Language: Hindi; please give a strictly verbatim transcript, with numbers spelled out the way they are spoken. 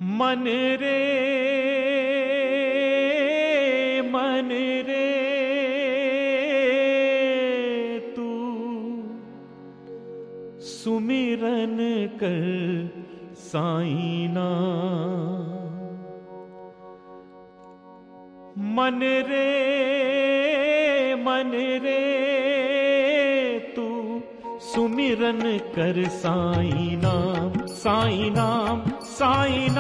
मन रे मन रे तू सुमिरन कर साईना। मन रे मन रे तू सुमिरन कर साईं नाम, साईं नाम, साईं नाम।